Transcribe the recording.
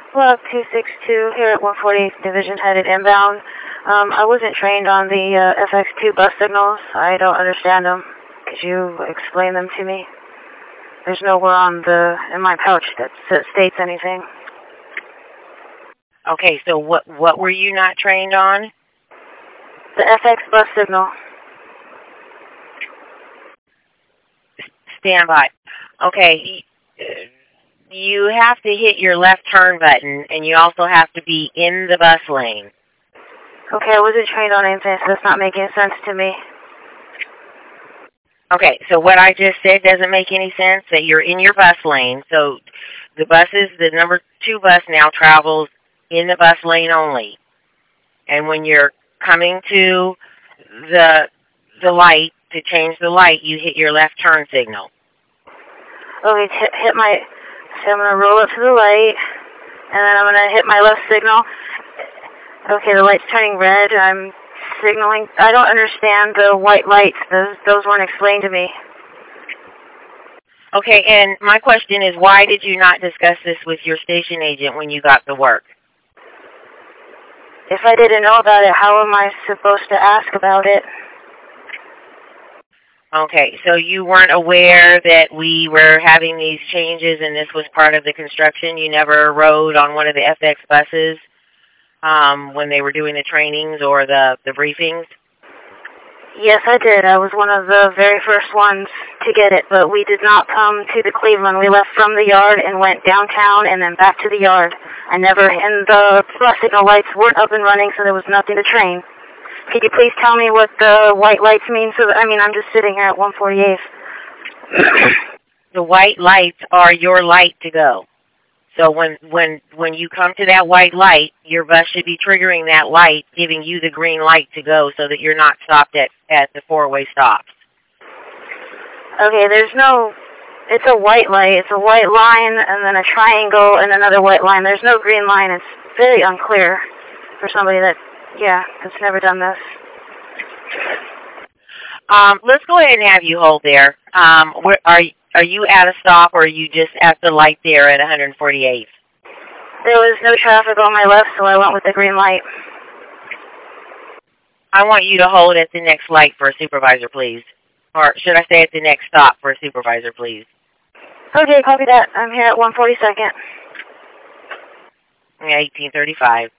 Block 262 here at 148th Division headed inbound. I wasn't trained on the FX2 bus signals. I don't understand them. Could you explain them to me? There's nowhere in my pouch that states anything. Okay, so what were you not trained on? The FX bus signal. Stand by. Okay, you have to hit your left turn button, and you also have to be in the bus lane. Okay, I wasn't trained on anything, so that's not making sense to me. Okay, so what I just said doesn't make any sense, that you're in your bus lane. So the number 2 bus now travels in the bus lane only. And when you're coming to the light, to change the light, you hit your left turn signal. Okay, so I'm going to roll up to the light, and then I'm going to hit my left signal. Okay, the light's turning red. I'm signaling. I don't understand the white lights. Those weren't explained to me. Okay, and my question is, why did you not discuss this with your station agent when you got to work? If I didn't know about it, how am I supposed to ask about it? Okay, so you weren't aware that we were having these changes and this was part of the construction? You never rode on one of the FX buses when they were doing the trainings or the briefings? Yes, I did. I was one of the very first ones to get it, but we did not come to the Cleveland. We left from the yard and went downtown and then back to the yard. And the bus signal lights weren't up and running, so there was nothing to train. Could you please tell me what the white lights mean? I'm just sitting here at 148th. The white lights are your light to go. So when you come to that white light, your bus should be triggering that light, giving you the green light to go so that you're not stopped at the 4-way stops. Okay, it's a white light. It's a white line and then a triangle and another white line. There's no green line. It's very unclear for somebody that's never done this. Let's go ahead and have you hold there. Are you at a stop, or are you just at the light there at 148th? There was no traffic on my left, so I went with the green light. I want you to hold at the next light for a supervisor, please. Or should I say at the next stop for a supervisor, please? Okay, copy that. I'm here at 142nd. Yeah, 1835.